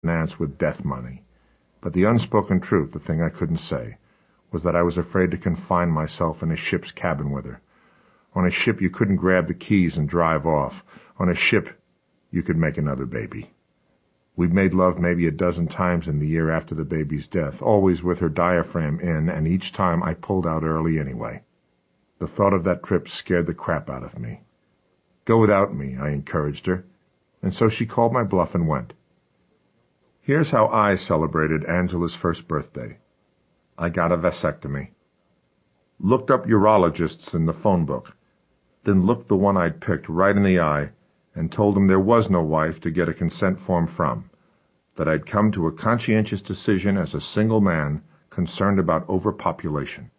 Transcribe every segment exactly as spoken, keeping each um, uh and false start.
finance with death money. But the unspoken truth, the thing I couldn't say, was that I was afraid to confine myself in a ship's cabin with her. On a ship you couldn't grab the keys and drive off. On a ship you could make another baby. We'd made love maybe a dozen times in the year after the baby's death, always with her diaphragm in, and each time I pulled out early anyway. The thought of that trip scared the crap out of me. Go without me, I encouraged her, and so she called my bluff and went. Here's how I celebrated Angela's first birthday. I got a vasectomy. Looked up urologists in the phone book, then looked the one I'd picked right in the eye and told him there was no wife to get a consent form from, that I'd come to a conscientious decision as a single man concerned about overpopulation.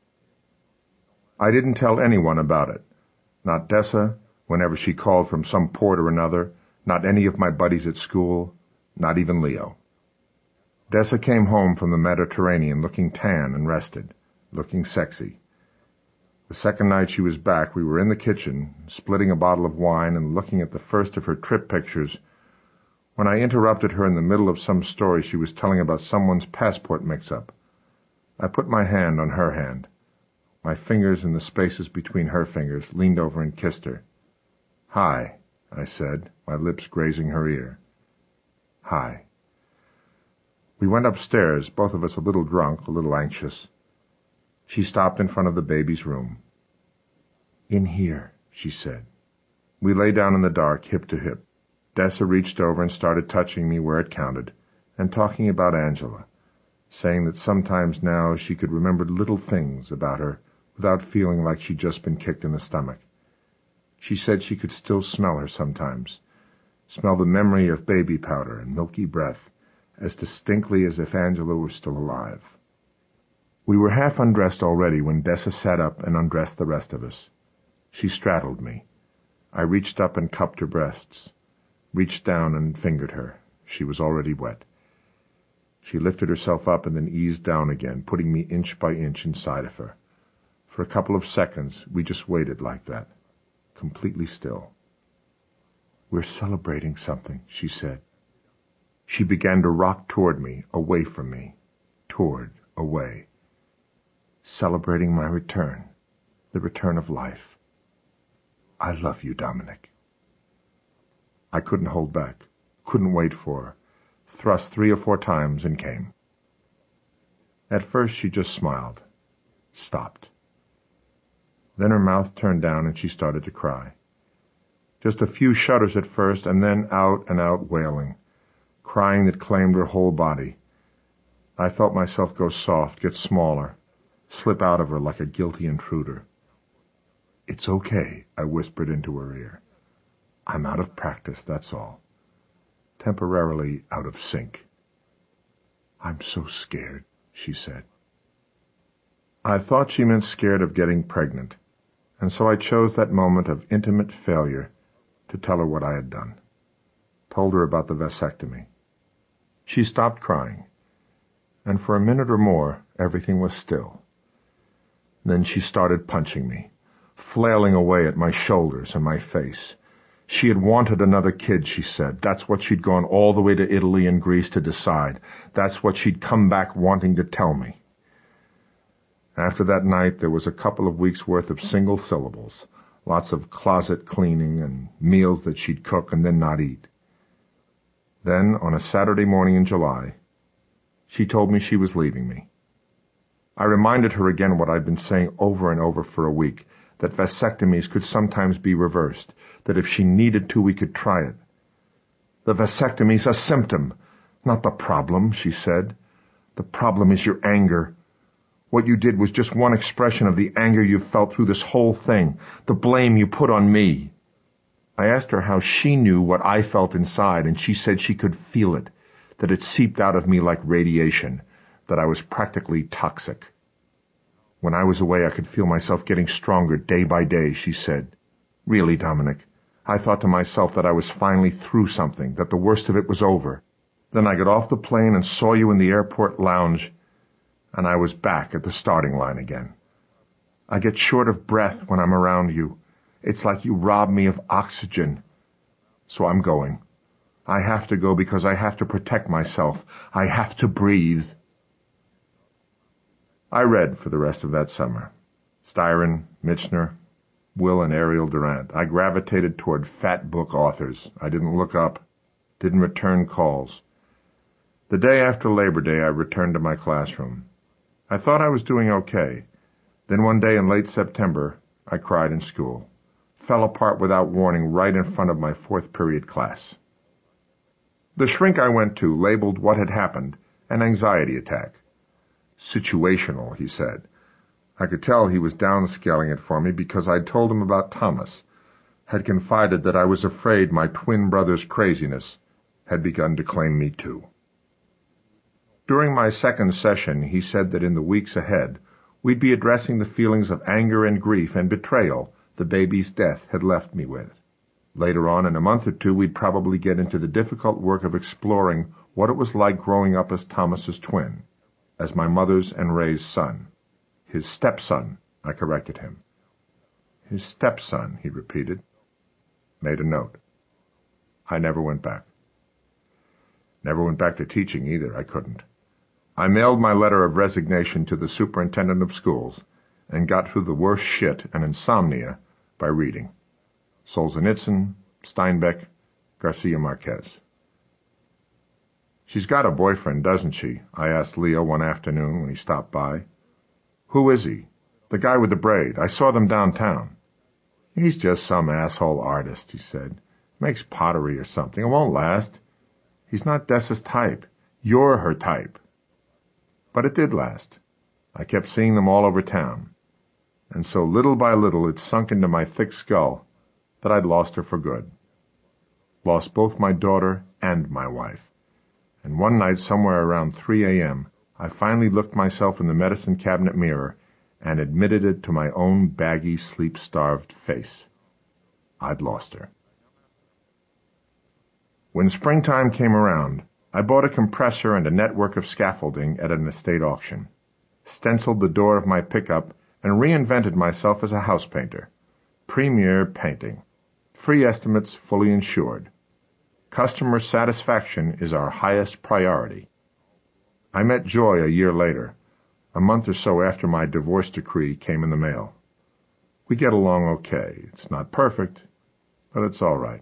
I didn't tell anyone about it, not Dessa, whenever she called from some port or another, not any of my buddies at school, not even Leo. Dessa came home from the Mediterranean looking tan and rested, looking sexy. The second night she was back, we were in the kitchen, splitting a bottle of wine and looking at the first of her trip pictures, when I interrupted her in the middle of some story she was telling about someone's passport mix-up. I put my hand on her hand. My fingers in the spaces between her fingers, leaned over and kissed her. "Hi," I said, my lips grazing her ear. "Hi." We went upstairs, both of us a little drunk, a little anxious. She stopped in front of the baby's room. "In here," she said. We lay down in the dark, hip to hip. Dessa reached over and started touching me where it counted, and talking about Angela, saying that sometimes now she could remember little things about her without feeling like she'd just been kicked in the stomach. She said she could still smell her sometimes, smell the memory of baby powder and milky breath, as distinctly as if Angela were still alive. We were half undressed already when Dessa sat up and undressed the rest of us. She straddled me. I reached up and cupped her breasts, reached down and fingered her. She was already wet. She lifted herself up and then eased down again, putting me inch by inch inside of her. For a couple of seconds, we just waited like that, completely still. "We're celebrating something," she said. She began to rock toward me, away from me, toward, away. "Celebrating my return, the return of life. I love you, Dominic." I couldn't hold back, couldn't wait for her, thrust three or four times and came. At first she just smiled, stopped. Then her mouth turned down and she started to cry. Just a few shudders at first, and then out and out wailing, crying that claimed her whole body. I felt myself go soft, get smaller, slip out of her like a guilty intruder. "It's okay," I whispered into her ear. "I'm out of practice, that's all. Temporarily out of sync." "I'm so scared," she said. I thought she meant scared of getting pregnant, and so I chose that moment of intimate failure to tell her what I had done. Told her about the vasectomy. She stopped crying, and for a minute or more everything was still. Then she started punching me, flailing away at my shoulders and my face. She had wanted another kid, she said. That's what she'd gone all the way to Italy and Greece to decide. That's what she'd come back wanting to tell me. After that night, there was a couple of weeks' worth of single syllables, lots of closet cleaning and meals that she'd cook and then not eat. Then, on a Saturday morning in July, she told me she was leaving me. I reminded her again what I'd been saying over and over for a week, that vasectomies could sometimes be reversed, that if she needed to, we could try it. "The vasectomy's a symptom, not the problem," she said. "The problem is your anger. What you did was just one expression of the anger you've felt through this whole thing, the blame you put on me." I asked her how she knew what I felt inside, and she said she could feel it, that it seeped out of me like radiation, that I was practically toxic. When I was away, I could feel myself getting stronger day by day, she said. "Really, Dominic, I thought to myself that I was finally through something, that the worst of it was over. Then I got off the plane and saw you in the airport lounge, and I was back at the starting line again. I get short of breath when I'm around you. It's like you rob me of oxygen. So I'm going. I have to go because I have to protect myself. I have to breathe. I read for the rest of that summer. Styron, Michener, Will and Ariel Durant. I gravitated toward fat book authors. I didn't look up, didn't return calls. The day after Labor Day, I returned to my classroom. I thought I was doing okay. Then one day in late September, I cried in school. Fell apart without warning right in front of my fourth period class. The shrink I went to labeled what had happened an anxiety attack. Situational, he said. I could tell he was downscaling it for me because I'd told him about Thomas, had confided that I was afraid my twin brother's craziness had begun to claim me too. During my second session, he said that in the weeks ahead, we'd be addressing the feelings of anger and grief and betrayal the baby's death had left me with. Later on, in a month or two, we'd probably get into the difficult work of exploring what it was like growing up as Thomas's twin, as my mother's and Ray's son. His stepson, I corrected him. His stepson, he repeated. Made a note. I never went back. Never went back to teaching either. I couldn't. I mailed my letter of resignation to the superintendent of schools and got through the worst shit and insomnia by reading. Solzhenitsyn, Steinbeck, Garcia Marquez. She's got a boyfriend, doesn't she? I asked Leo one afternoon when he stopped by. Who is he? The guy with the braid. I saw them downtown. He's just some asshole artist, he said. Makes pottery or something. It won't last. He's not Dessa's type. You're her type. But it did last. I kept seeing them all over town. And so little by little it sunk into my thick skull that I'd lost her for good. Lost both my daughter and my wife. And one night, somewhere around three a.m., I finally looked myself in the medicine cabinet mirror and admitted it to my own baggy, sleep-starved face. I'd lost her. When springtime came around, I bought a compressor and a network of scaffolding at an estate auction, stenciled the door of my pickup, and reinvented myself as a house painter. Premier painting. Free estimates fully insured. Customer satisfaction is our highest priority. I met Joy a year later, a month or so after my divorce decree came in the mail. We get along okay. It's not perfect, but it's all right.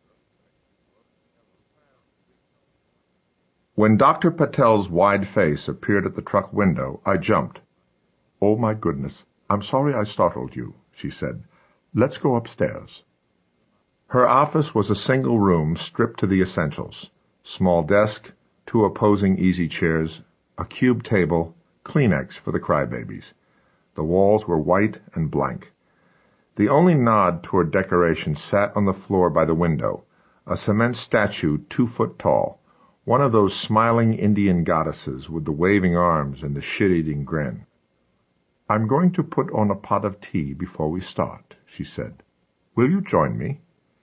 When Doctor Patel's wide face appeared at the truck window, I jumped. "Oh, my goodness, I'm sorry I startled you," she said. "Let's go upstairs." Her office was a single room stripped to the essentials. Small desk, two opposing easy chairs, a cube table, Kleenex for the crybabies. The walls were white and blank. The only nod toward decoration sat on the floor by the window, a cement statue two foot tall, one of those smiling Indian goddesses with the waving arms and the shit-eating grin. "I'm going to put on a pot of tea before we start," she said. "Will you join me?"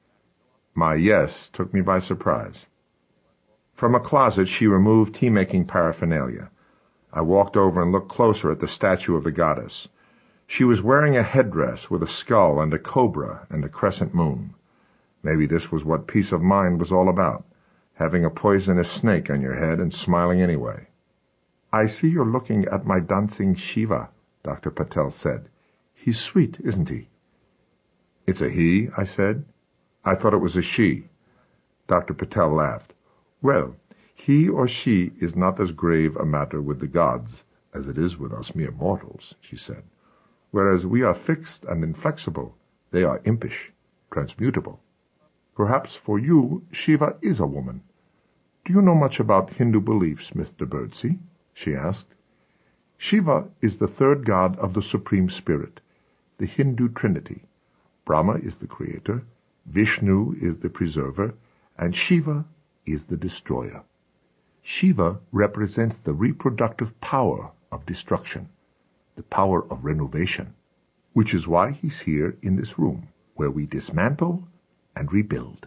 My yes took me by surprise. From a closet she removed tea-making paraphernalia. I walked over and looked closer at the statue of the goddess. She was wearing a headdress with a skull and a cobra and a crescent moon. Maybe this was what peace of mind was all about, having a poisonous snake on your head and smiling anyway. "I see you're looking at my dancing Shiva," Doctor Patel said. "He's sweet, isn't he?" "It's a he," I said. "I thought it was a she." Doctor Patel laughed. "Well, he or she is not as grave a matter with the gods as it is with us mere mortals," she said. "Whereas we are fixed and inflexible, they are impish, transmutable. Perhaps for you Shiva is a woman. Do you know much about Hindu beliefs, Mister Birdsey?" she asked. "Shiva is the third god of the Supreme Spirit, the Hindu Trinity. Brahma is the creator, Vishnu is the preserver, and Shiva is the destroyer. Shiva represents the reproductive power of destruction, the power of renovation, which is why he's here in this room, where we dismantle and rebuild."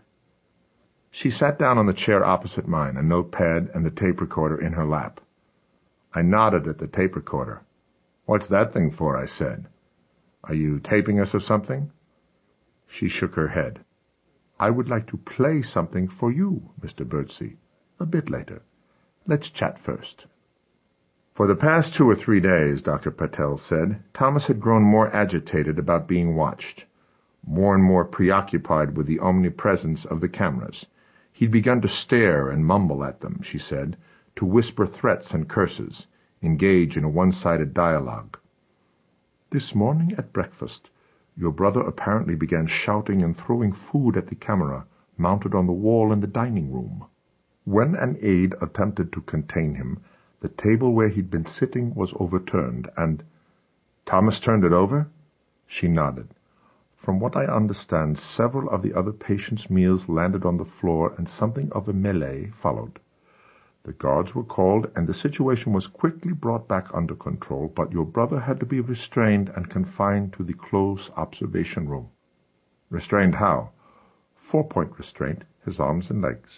She sat down on the chair opposite mine, a notepad and the tape recorder in her lap. I nodded at the tape recorder. "What's that thing for?" I said. "Are you taping us or something?" She shook her head. I would like to play something for you, Mister Birdsey, a bit later. Let's chat first." For the past two or three days, Doctor Patel said, Thomas had grown more agitated about being watched, more and more preoccupied with the omnipresence of the cameras. He'd begun to stare and mumble at them, she said, to whisper threats and curses, engage in a one-sided dialogue. "This morning at breakfast, your brother apparently began shouting and throwing food at the camera mounted on the wall in the dining room. When an aide attempted to contain him, the table where he'd been sitting was overturned, and—" "Thomas turned it over?" She nodded. "From what I understand, several of the other patients' meals landed on the floor, and something of a melee followed. The guards were called, and the situation was quickly brought back under control, but your brother had to be restrained and confined to the close observation room." "Restrained how?" "Four-point restraint, his arms and legs."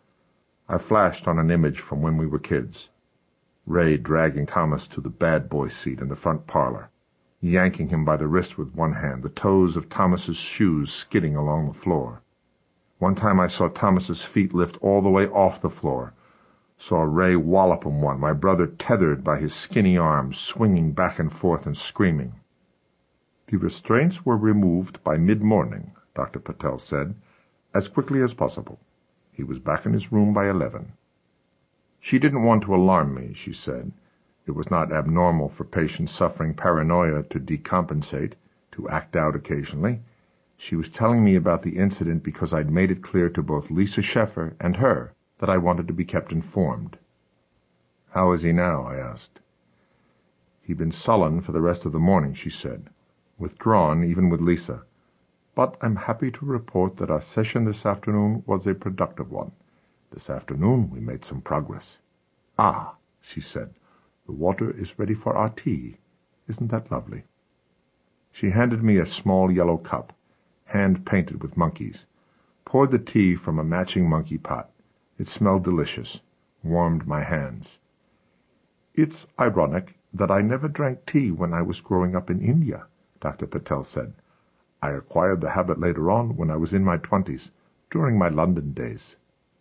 I flashed on an image from when we were kids. Ray dragging Thomas to the bad boy seat in the front parlor, yanking him by the wrist with one hand, the toes of Thomas's shoes skidding along the floor. One time I saw Thomas's feet lift all the way off the floor, saw Ray wallop him one, my brother tethered by his skinny arms, swinging back and forth and screaming. "The restraints were removed by mid-morning," Doctor Patel said, "as quickly as possible. He was back in his room by eleven. She didn't want to alarm me, she said. It was not abnormal for patients suffering paranoia to decompensate, to act out occasionally. She was telling me about the incident because I'd made it clear to both Lisa Sheffer and her that I wanted to be kept informed. "How is he now?" I asked. "He'd been sullen for the rest of the morning," she said, "withdrawn even with Lisa. But I'm happy to report that our session this afternoon was a productive one. This afternoon we made some progress." "Ah," she said, "the water is ready for our tea. Isn't that lovely?" She handed me a small yellow cup, hand-painted with monkeys, poured the tea from a matching monkey pot. It smelled delicious, warmed my hands. "It's ironic that I never drank tea when I was growing up in India," Doctor Patel said. "I acquired the habit later on when I was in my twenties, during my London days."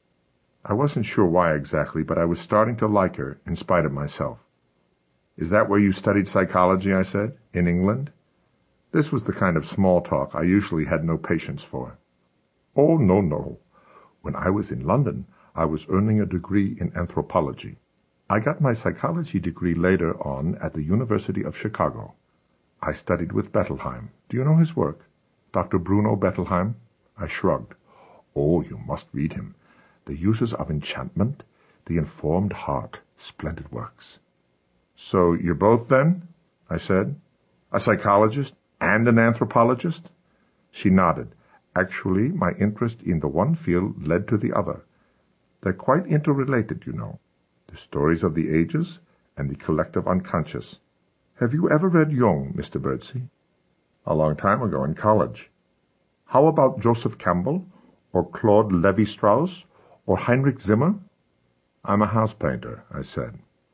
I wasn't sure why exactly, but I was starting to like her in spite of myself. "Is that where you studied psychology?" I said. "In England?" This was the kind of small talk I usually had no patience for. "Oh, no, no. When I was in London, I was earning a degree in anthropology. I got my psychology degree later on at the University of Chicago. I studied with Bettelheim. Do you know his work? Doctor Bruno Bettelheim?" I shrugged. "Oh, you must read him. The Uses of Enchantment, The Informed Heart, splendid works." "So you're both, then?" I said. "A psychologist and an anthropologist?" She nodded. "Actually, my interest in the one field led to the other. They're quite interrelated, you know. The stories of the ages and the collective unconscious. Have you ever read Jung, Mister Birdsey?" "A long time ago in college." "How about Joseph Campbell, or Claude Lévi-Strauss, or Heinrich Zimmer?" "I'm a house painter," I said.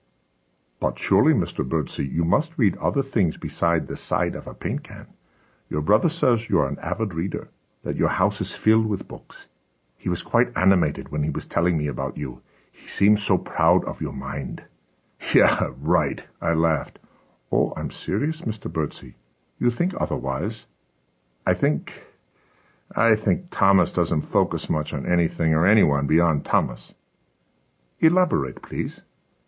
"But surely, Mister Birdsey, you must read other things beside the side of a paint can. Your brother says you're an avid reader, that your house is filled with books. He was quite animated when he was telling me about you. He seemed so proud of your mind." "Yeah, right," I laughed. "Oh, I'm serious, Mister Birdsey. You think otherwise?" I think... I think Thomas doesn't focus much on anything or anyone beyond Thomas." "Elaborate, please."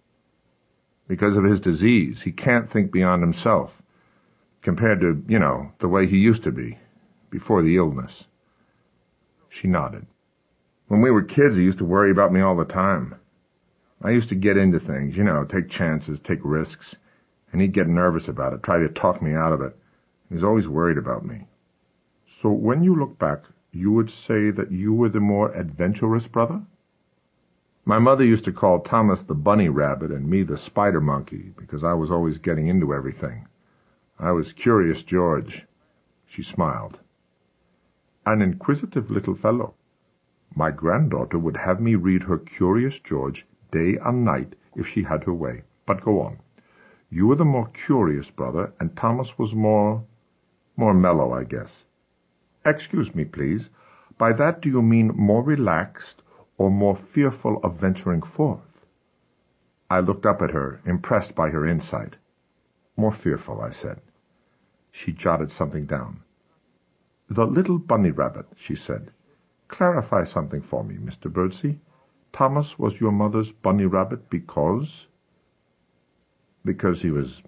"Because of his disease, he can't think beyond himself, compared to, you know, the way he used to be, before the illness." She nodded. "When we were kids, he used to worry about me all the time. I used to get into things, you know, take chances, take risks, and he'd get nervous about it, try to talk me out of it. He was always worried about me." "So when you look back, you would say that you were the more adventurous brother?" "My mother used to call Thomas the bunny rabbit and me the spider monkey, because I was always getting into everything. I was Curious George." She smiled. "An inquisitive little fellow. My granddaughter would have me read her Curious George day and night if she had her way. But go on. You were the more curious brother, and Thomas was more... more mellow, I guess." "Excuse me, please, By that do you mean more relaxed or more fearful of venturing forth? I looked up at her, impressed by her insight. More fearful, I said. She jotted something down. The little bunny rabbit, she said. Clarify something for me, Mister Birdsey. Thomas was your mother's bunny rabbit because... Because he was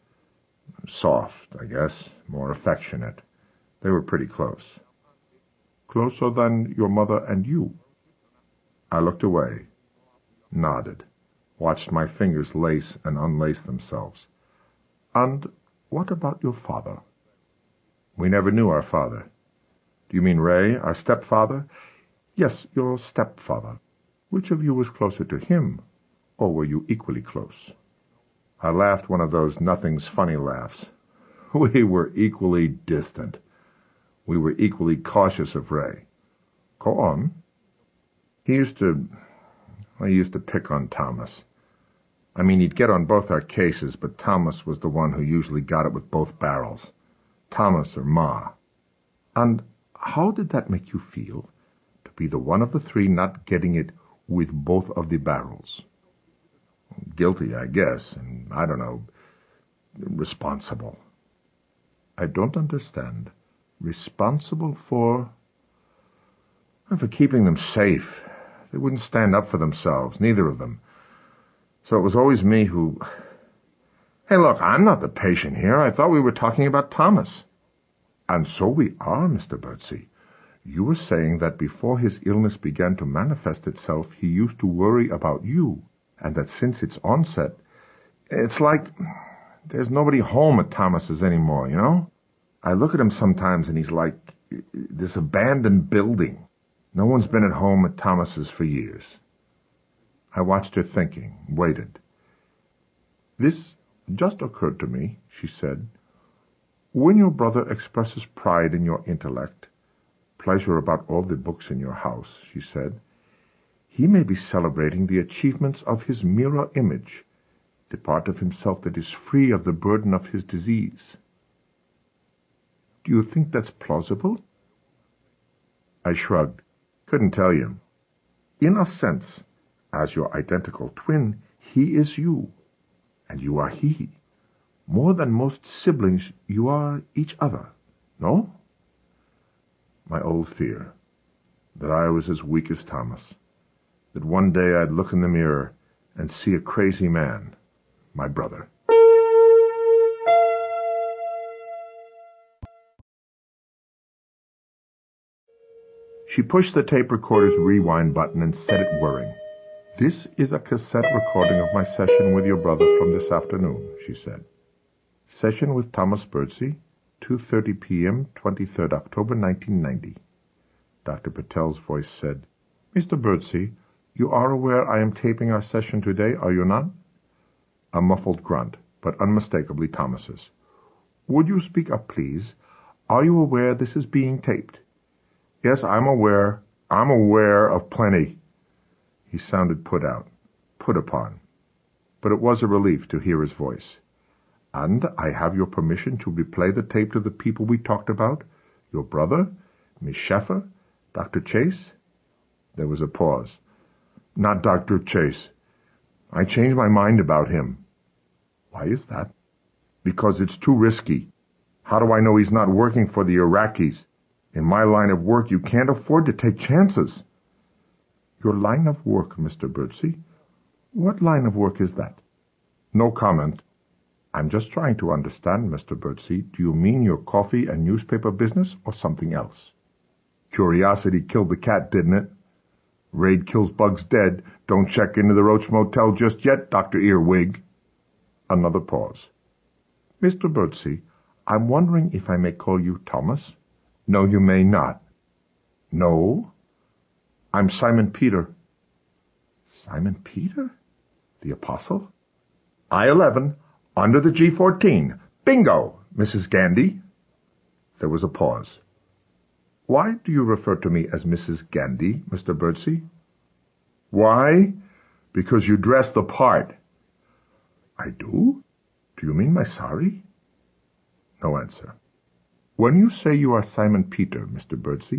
soft, I guess, more affectionate. They were pretty close. Closer than your mother and you? I looked away, nodded, watched my fingers lace and unlace themselves. And what about your father? We never knew our father. Do you mean Ray, our stepfather? Yes, your stepfather. Which of you was closer to him, or were you equally close? I laughed one of those nothing's funny laughs. We were equally distant. We were equally cautious of Ray. Go on. He used to... Well, he used to pick on Thomas. I mean, he'd get on both our cases, but Thomas was the one who usually got it with both barrels. Thomas or Ma. And how did that make you feel, to be the one of the three not getting it with both of the barrels? Guilty, I guess, and, I don't know, responsible. I don't understand. Responsible for... For keeping them safe. They wouldn't stand up for themselves, neither of them. So it was always me who... Hey, look, I'm not the patient here. I thought we were talking about Thomas. And so we are, Mister Birdsey. You were saying that before his illness began to manifest itself, he used to worry about you, and that since its onset, it's like there's nobody home at Thomas's anymore, you know? I look at him sometimes and he's like this abandoned building. No one's been at home at Thomas's for years. I watched her thinking, waited. This just occurred to me, she said. When your brother expresses pride in your intellect, pleasure about all the books in your house, she said, he may be celebrating the achievements of his mirror image, the part of himself that is free of the burden of his disease. Do you think that's plausible? I shrugged. Couldn't tell you. In a sense, as your identical twin, he is you, and you are he. More than most siblings, you are each other, no? My old fear, that I was as weak as Thomas, that one day I'd look in the mirror and see a crazy man, my brother. She pushed the tape recorder's rewind button and set it whirring. This is a cassette recording of my session with your brother from this afternoon, she said. Session with Thomas Birdsey, two thirty p.m., twenty-third October, nineteen ninety. Doctor Patel's voice said, Mister Birdsey, you are aware I am taping our session today, are you not? A muffled grunt, but unmistakably Thomas's. Would you speak up, please? Are you aware this is being taped? Yes, I'm aware. I'm aware of plenty. He sounded put out, put upon. But it was a relief to hear his voice. And I have your permission to replay the tape to the people we talked about? Your brother, Miss Sheffer, Doctor Chase? There was a pause. Not Doctor Chase. I changed my mind about him. Why is that? Because it's too risky. How do I know he's not working for the Iraqis? In my line of work, you can't afford to take chances. Your line of work, Mister Birdsey? What line of work is that? No comment. I'm just trying to understand, Mister Birdsey. Do you mean your coffee and newspaper business or something else? Curiosity killed the cat, didn't it? Raid kills bugs dead. Don't check into the Roach Motel just yet, Doctor Earwig. Another pause. Mister Birdsey, I'm wondering if I may call you Thomas? No, you may not. No? I'm Simon Peter. Simon Peter? The apostle? I eleven, under the G fourteen. Bingo, Missus Gandy. There was a pause. Why do you refer to me as Missus Gandy, Mister Birdsey? Why? Because you dress the part. I do? Do you mean my sari? No answer. When you say you are Simon Peter, Mister Birdsey,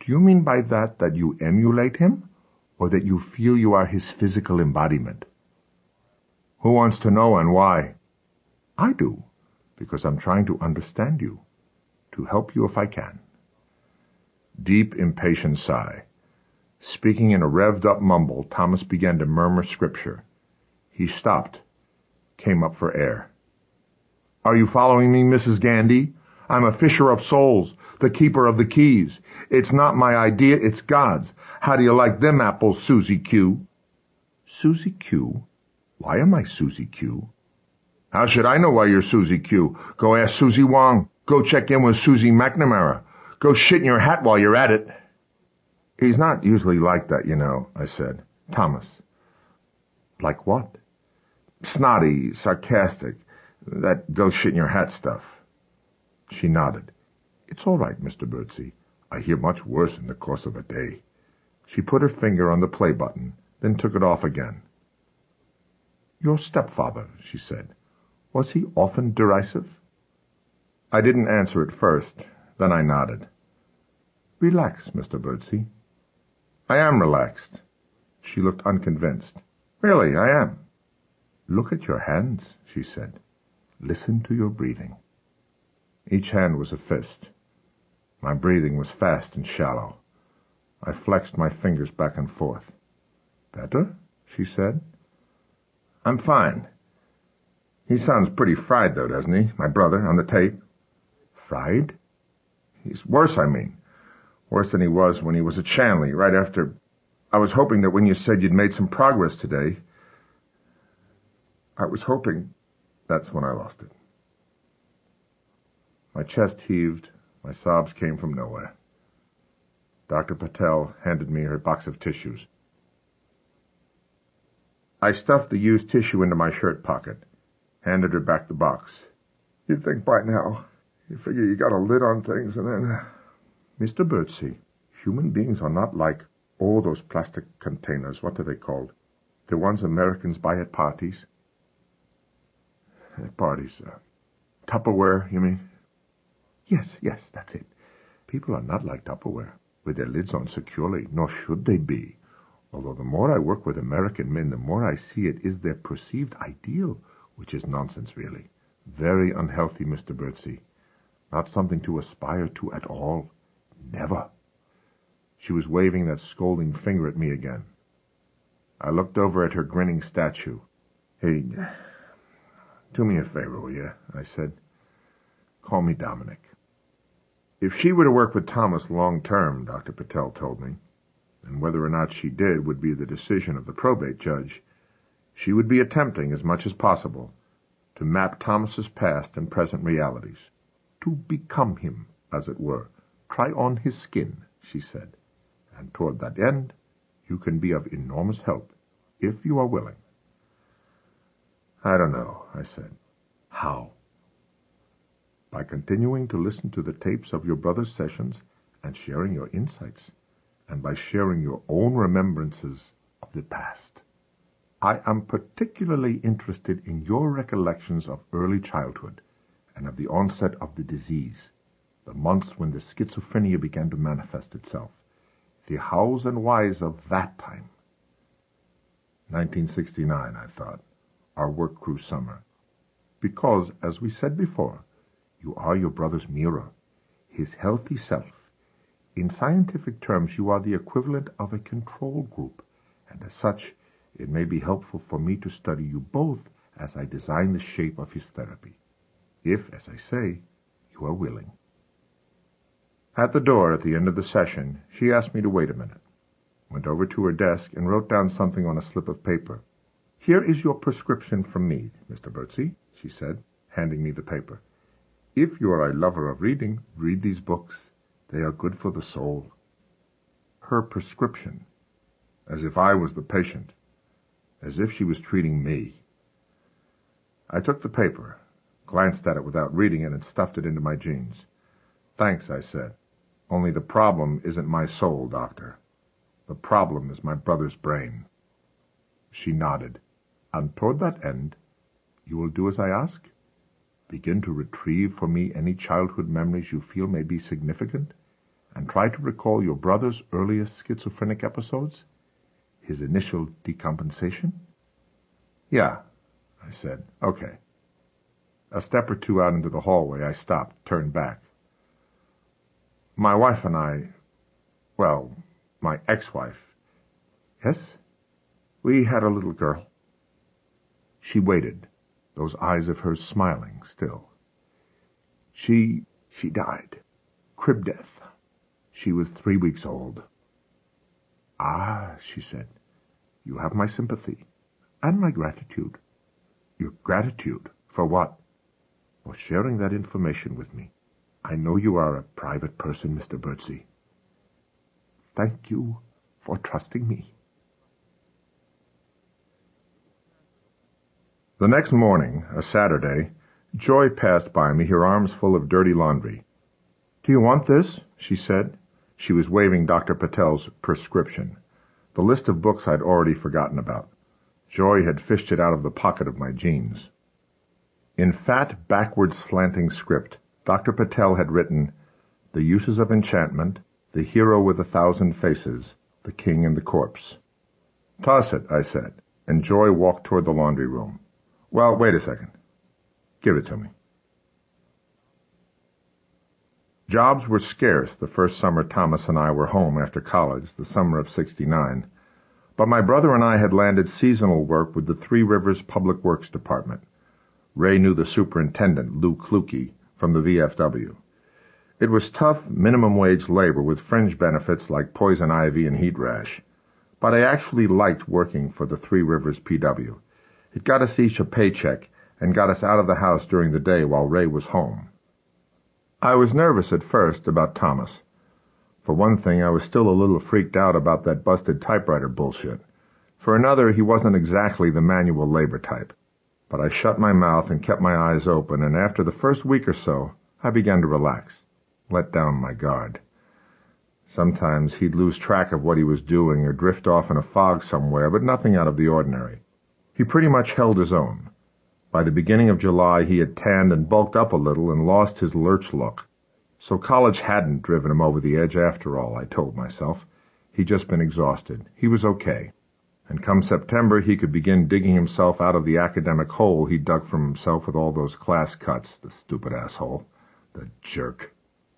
Do you mean by that that you emulate him, or that you feel you are his physical embodiment? Who wants to know, and why? I do, because I'm trying to understand you, to help you if I can. Deep, impatient sigh. Speaking in a revved-up mumble, Thomas began to murmur scripture. He stopped, came up for air. Are you following me, Missus Gandy? I'm a fisher of souls, the keeper of the keys. It's not my idea, it's God's. How do you like them apples, Susie Q? Susie Q? Why am I Susie Q? How should I know why you're Susie Q? Go ask Susie Wong. Go check in with Susie McNamara. Go shit in your hat while you're at it. He's not usually like that, you know, I said. Thomas. Like what? Snotty, sarcastic, that go shit in your hat stuff. She nodded. It's all right, Mister Birdsey. I hear much worse in the course of a day. She put her finger on the play button, then took it off again. Your stepfather, she said, was he often derisive? I didn't answer at first, then I nodded. Relax, Mister Birdsey. I am relaxed. She looked unconvinced. Really, I am. Look at your hands, she said. Listen to your breathing. Each hand was a fist. My breathing was fast and shallow. I flexed my fingers back and forth. Better? She said. I'm fine. He sounds pretty fried, though, doesn't he, my brother, on the tape? Fried? He's worse, I mean. Worse than he was when he was at Shanley, right after... I was hoping that when you said you'd made some progress today... I was hoping... That's when I lost it. My chest heaved. My sobs came from nowhere. Doctor Patel handed me her box of tissues. I stuffed the used tissue into my shirt pocket, handed her back the box. You'd think by now. You figure you got a lid on things and then... Mister Birdsey, human beings are not like all those plastic containers. What are they called? The ones Americans buy at parties? At parties, uh, Tupperware, you mean? Yes, yes, that's it. People are not like Tupperware, with their lids on securely, nor should they be. Although the more I work with American men, the more I see it is their perceived ideal, which is nonsense, really. Very unhealthy, Mister Birdsey. Not something to aspire to at all. Never. She was waving that scolding finger at me again. I looked over at her grinning statue. Hey, do me a favor, will you? I said. Call me Dominic. If she were to work with Thomas long-term, Doctor Patel told me, and whether or not she did would be the decision of the probate judge, she would be attempting as much as possible to map Thomas's past and present realities, to become him, as it were, try on his skin, she said, and toward that end you can be of enormous help, if you are willing. I don't know, I said. How? By continuing to listen to the tapes of your brother's sessions and sharing your insights, and by sharing your own remembrances of the past. I am particularly interested in your recollections of early childhood and of the onset of the disease, the months when the schizophrenia began to manifest itself, the hows and whys of that time. nineteen sixty-nine, I thought, our work crew summer. Because, as we said before, you are your brother's mirror, his healthy self. In scientific terms, you are the equivalent of a control group, and as such, it may be helpful for me to study you both as I design the shape of his therapy, if, as I say, you are willing. At the door at the end of the session, she asked me to wait a minute, went over to her desk and wrote down something on a slip of paper. Here is your prescription from me, Mister Birdsey, she said, handing me the paper. If you are a lover of reading, read these books. They are good for the soul. Her prescription, as if I was the patient, as if she was treating me. I took the paper, glanced at it without reading it, and stuffed it into my jeans. Thanks, I said. Only the problem isn't my soul, Doctor. The problem is my brother's brain. She nodded. And toward that end, you will do as I ask? Begin to retrieve for me any childhood memories you feel may be significant, and try to recall your brother's earliest schizophrenic episodes? His initial decompensation? Yeah, I said. Okay. A step or two out into the hallway, I stopped, turned back. My wife and I, well, my ex-wife. Yes? We had a little girl. She waited, those eyes of hers smiling still. She, she died. Crib death. She was three weeks old. Ah, she said, you have my sympathy and my gratitude. Your gratitude for what? For sharing that information with me. I know you are a private person, Mister Birdsey. Thank you for trusting me. The next morning, a Saturday, Joy passed by me, her arms full of dirty laundry. Do you want this? She said. She was waving Doctor Patel's prescription, the list of books I'd already forgotten about. Joy had fished it out of the pocket of my jeans. In fat, backward slanting script, Doctor Patel had written, The Uses of Enchantment, The Hero with a Thousand Faces, The King and the Corpse. Toss it, I said, and Joy walked toward the laundry room. Well, wait a second. Give it to me. Jobs were scarce the first summer Thomas and I were home after college, the summer of sixty-nine, but my brother and I had landed seasonal work with the Three Rivers Public Works Department. Ray knew the superintendent, Lou Kluge, from the V F W. It was tough, minimum-wage labor with fringe benefits like poison ivy and heat rash, but I actually liked working for the Three Rivers P W. It got us each a paycheck and got us out of the house during the day while Ray was home. I was nervous at first about Thomas. For one thing, I was still a little freaked out about that busted typewriter bullshit. For another, he wasn't exactly the manual labor type. But I shut my mouth and kept my eyes open, and after the first week or so, I began to relax, let down my guard. Sometimes he'd lose track of what he was doing or drift off in a fog somewhere, but nothing out of the ordinary. He pretty much held his own. By the beginning of July, he had tanned and bulked up a little and lost his lurch look. So college hadn't driven him over the edge after all, I told myself. He'd just been exhausted. He was okay. And come September, he could begin digging himself out of the academic hole he dug for himself with all those class cuts, the stupid asshole. The jerk.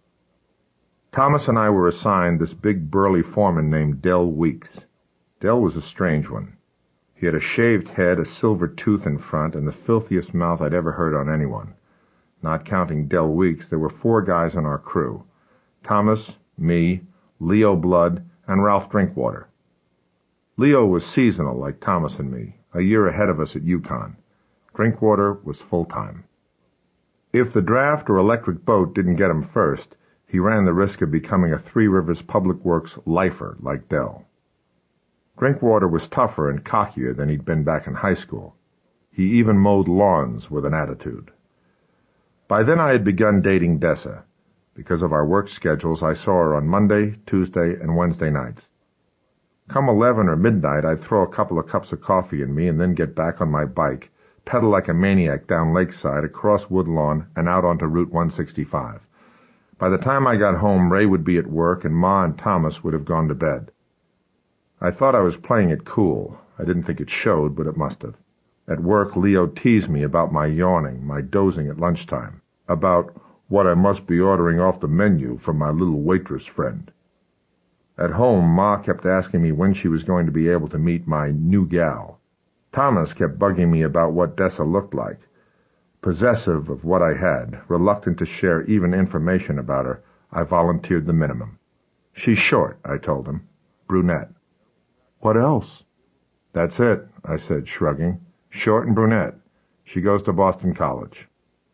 Thomas and I were assigned this big burly foreman named Del Weeks. Del was a strange one. He had a shaved head, a silver tooth in front, and the filthiest mouth I'd ever heard on anyone. Not counting Del Weeks, there were four guys on our crew. Thomas, me, Leo Blood, and Ralph Drinkwater. Leo was seasonal, like Thomas and me, a year ahead of us at UConn. Drinkwater was full-time. If the draft or electric boat didn't get him first, he ran the risk of becoming a Three Rivers Public Works lifer like Del. Drinkwater was tougher and cockier than he'd been back in high school. He even mowed lawns with an attitude. By then I had begun dating Dessa. Because of our work schedules, I saw her on Monday, Tuesday, and Wednesday nights. Come eleven or midnight, I'd throw a couple of cups of coffee in me and then get back on my bike, pedal like a maniac down Lakeside, across Woodlawn, and out onto Route one sixty-five. By the time I got home, Ray would be at work, and Ma and Thomas would have gone to bed. I thought I was playing it cool. I didn't think it showed, but it must have. At work, Leo teased me about my yawning, my dozing at lunchtime, about what I must be ordering off the menu from my little waitress friend. At home, Ma kept asking me when she was going to be able to meet my new gal. Thomas kept bugging me about what Dessa looked like. Possessive of what I had, reluctant to share even information about her, I volunteered the minimum. She's short, I told him. Brunette. What else? That's it, I said, shrugging. Short and brunette. She goes to Boston College.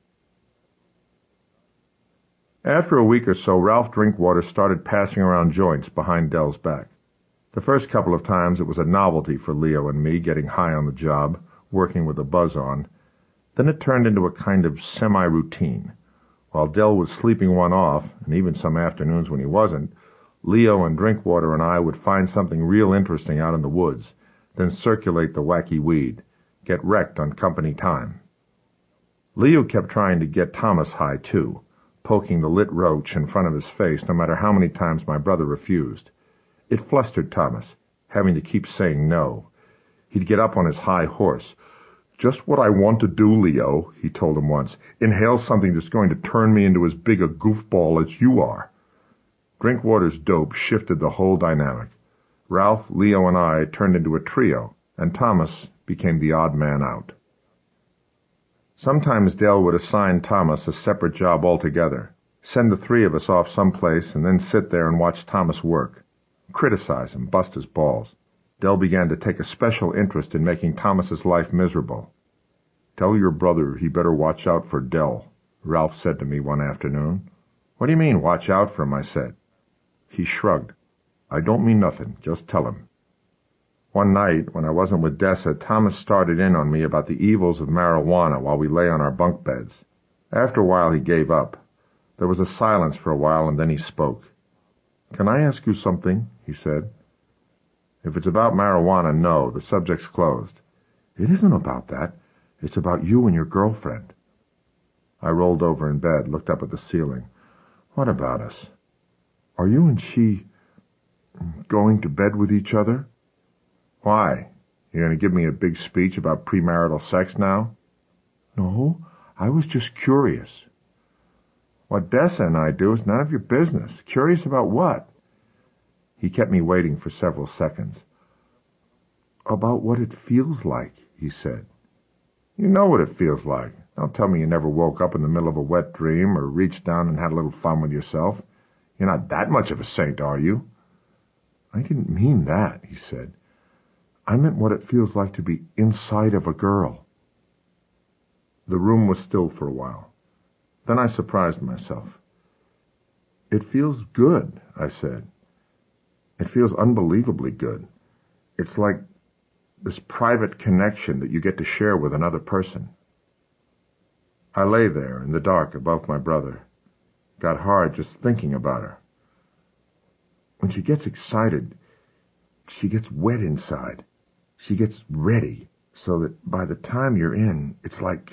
After a week or so, Ralph Drinkwater started passing around joints behind Del's back. The first couple of times it was a novelty for Leo and me, getting high on the job, working with a buzz on. Then it turned into a kind of semi-routine. While Del was sleeping one off, and even some afternoons when he wasn't, Leo and Drinkwater and I would find something real interesting out in the woods, then circulate the wacky weed, get wrecked on company time. Leo kept trying to get Thomas high, too, poking the lit roach in front of his face no matter how many times my brother refused. It flustered Thomas, having to keep saying no. He'd get up on his high horse. "Just what I want to do, Leo," he told him once. "Inhale something that's going to turn me into as big a goofball as you are." Drinkwater's dope shifted the whole dynamic. Ralph, Leo, and I turned into a trio, and Thomas became the odd man out. Sometimes Dell would assign Thomas a separate job altogether, send the three of us off someplace, and then sit there and watch Thomas work, criticize him, bust his balls. Dell began to take a special interest in making Thomas's life miserable. "Tell your brother he better watch out for Dell," Ralph said to me one afternoon. "What do you mean, watch out for him?" I said. He shrugged. "I don't mean nothing. Just tell him." One night, when I wasn't with Dessa, Thomas started in on me about the evils of marijuana while we lay on our bunk beds. After a while, he gave up. There was a silence for a while, and then he spoke. "Can I ask you something?" he said. "If it's about marijuana, no. The subject's closed." "It isn't about that. It's about you and your girlfriend." I rolled over in bed, looked up at the ceiling. "What about us? Are you and she going to bed with each other?" "Why? You're going to give me a big speech about premarital sex now?" "No, I was just curious." "What Dessa and I do is none of your business. Curious about what?" He kept me waiting for several seconds. "About what it feels like," he said. "You know what it feels like. Don't tell me you never woke up in the middle of a wet dream or reached down and had a little fun with yourself. You're not that much of a saint, are you?" "I didn't mean that," he said. "I meant what it feels like to be inside of a girl." The room was still for a while. Then I surprised myself. "It feels good," I said. "It feels unbelievably good. It's like this private connection that you get to share with another person." I lay there in the dark above my brother. Got hard just thinking about her. When she gets excited, she gets wet inside. She gets ready, so that by the time you're in, it's like...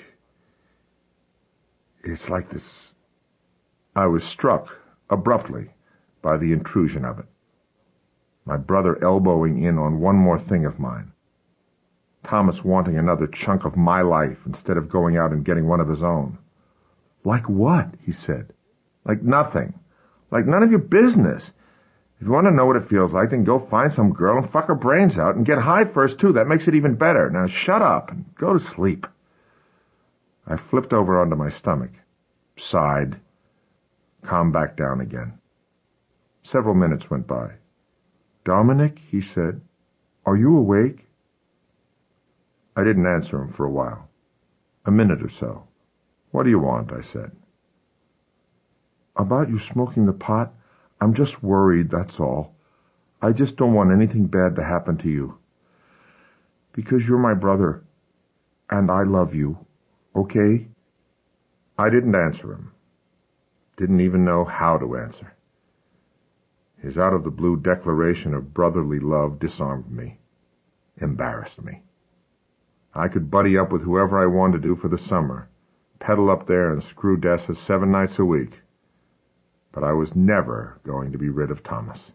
It's like this... I was struck, abruptly, by the intrusion of it. My brother elbowing in on one more thing of mine. Thomas wanting another chunk of my life instead of going out and getting one of his own. "Like what?" he said. "Like nothing. Like none of your business. If you want to know what it feels like, then go find some girl and fuck her brains out and get high first, too. That makes it even better. Now shut up and go to sleep." I flipped over onto my stomach, sighed, calmed back down again. Several minutes went by. "Dominic," he said, "are you awake?" I didn't answer him for a while. A minute or so. "What do you want?" I said. "About you smoking the pot, I'm just worried, that's all. I just don't want anything bad to happen to you. Because you're my brother, and I love you, okay?" I didn't answer him. Didn't even know how to answer. His out-of-the-blue declaration of brotherly love disarmed me, embarrassed me. I could buddy up with whoever I wanted to for the summer, pedal up there and screw Dessa seven nights a week. But I was never going to be rid of Thomas.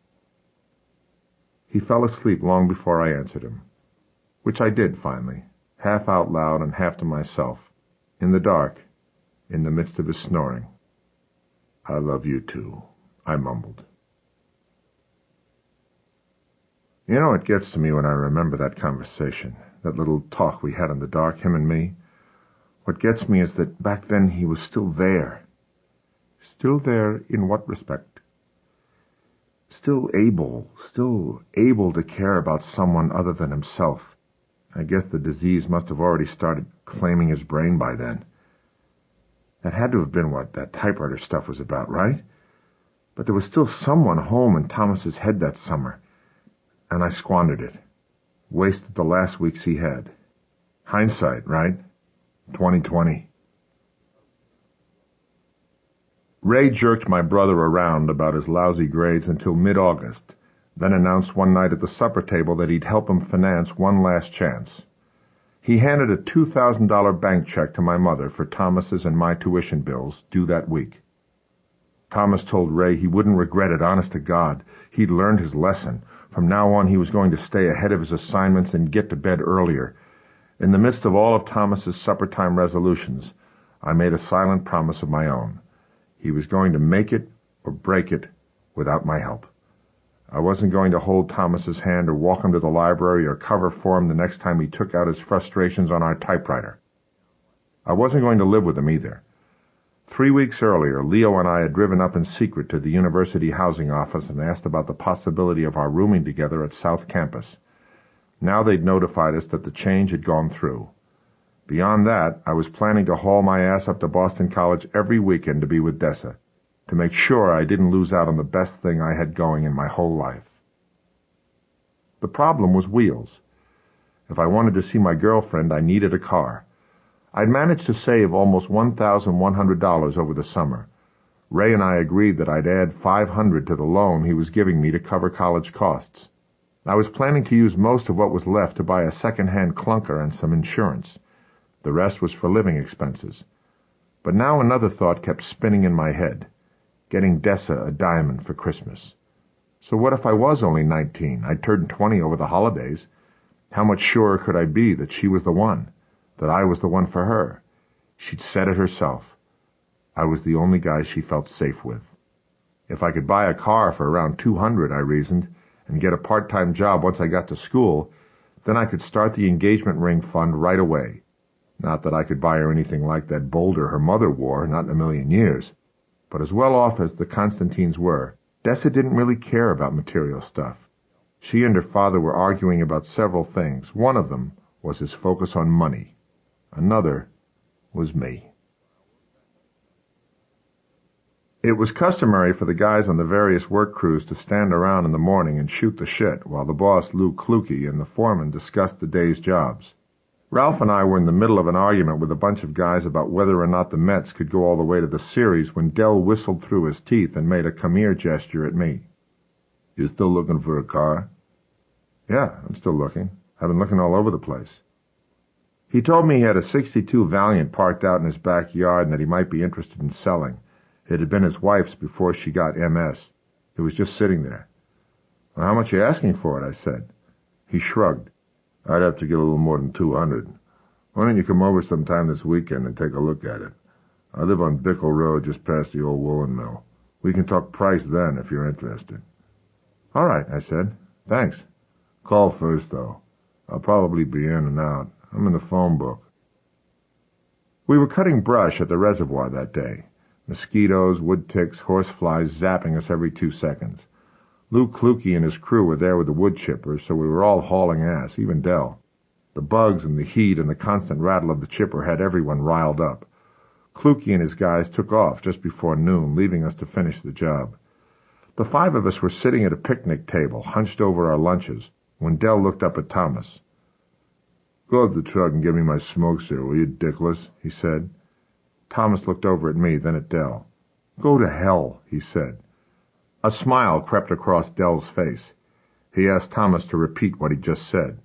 He fell asleep long before I answered him, which I did finally, half out loud and half to myself, in the dark, in the midst of his snoring. "I love you too," I mumbled. You know, it gets to me when I remember that conversation, that little talk we had in the dark, him and me. What gets me is that back then he was still there. Still there in what respect? Still able, still able to care about someone other than himself. I guess the disease must have already started claiming his brain by then. That had to have been what that typewriter stuff was about, right? But there was still someone home in Thomas's head that summer, and I squandered it. Wasted the last weeks he had. Hindsight, right? twenty twenty. Ray jerked my brother around about his lousy grades until mid-August, then announced one night at the supper table that he'd help him finance one last chance. He handed a two thousand dollars bank check to my mother for Thomas's and my tuition bills, due that week. Thomas told Ray he wouldn't regret it, honest to God. He'd learned his lesson. From now on, he was going to stay ahead of his assignments and get to bed earlier. In the midst of all of Thomas's supper-time resolutions, I made a silent promise of my own. He was going to make it or break it without my help. I wasn't going to hold Thomas's hand or walk him to the library or cover for him the next time he took out his frustrations on our typewriter. I wasn't going to live with him either. Three weeks earlier, Leo and I had driven up in secret to the university housing office and asked about the possibility of our rooming together at South Campus. Now they'd notified us that the change had gone through. Beyond that, I was planning to haul my ass up to Boston College every weekend to be with Dessa, to make sure I didn't lose out on the best thing I had going in my whole life. The problem was wheels. If I wanted to see my girlfriend, I needed a car. I'd managed to save almost one thousand one hundred dollars over the summer. Ray and I agreed that I'd add five hundred dollars to the loan he was giving me to cover college costs. I was planning to use most of what was left to buy a second-hand clunker and some insurance. The rest was for living expenses. But now another thought kept spinning in my head. Getting Dessa a diamond for Christmas. So what if I was only nineteen? I'd turned twenty over the holidays. How much surer could I be that she was the one? That I was the one for her? She'd said it herself. I was the only guy she felt safe with. If I could buy a car for around two hundred dollars, I reasoned, and get a part-time job once I got to school, then I could start the engagement ring fund right away. Not that I could buy her anything like that boulder her mother wore, not in a million years. But as well off as the Constantines were, Dessa didn't really care about material stuff. She and her father were arguing about several things. One of them was his focus on money. Another was me. It was customary for the guys on the various work crews to stand around in the morning and shoot the shit while the boss, Lou Kluge, and the foreman discussed the day's jobs. Ralph and I were in the middle of an argument with a bunch of guys about whether or not the Mets could go all the way to the series when Dell whistled through his teeth and made a come here gesture at me. You still looking for a car? Yeah, I'm still looking. I've been looking all over the place. He told me he had a sixty-two Valiant parked out in his backyard and that he might be interested in selling. It had been his wife's before she got M S. It was just sitting there. Well, how much are you asking for it? I said. He shrugged. I'd have to get a little more than two hundred. Why don't you come over sometime this weekend and take a look at it? I live on Bickle Road just past the old woolen mill. We can talk price then if you're interested. All right, I said. Thanks. Call first, though. I'll probably be in and out. I'm in the phone book. We were cutting brush at the reservoir that day. Mosquitoes, wood ticks, horseflies zapping us every two seconds. Lou Kluge and his crew were there with the wood chippers, so we were all hauling ass, even Dell. The bugs and the heat and the constant rattle of the chipper had everyone riled up. Kluge and his guys took off just before noon, leaving us to finish the job. The five of us were sitting at a picnic table, hunched over our lunches, when Dell looked up at Thomas. Go up the truck and get me my smoke suit, will you, dickless? He said. Thomas looked over at me, then at Dell. Go to hell, he said. A smile crept across Dell's face. He asked Thomas to repeat what he just said.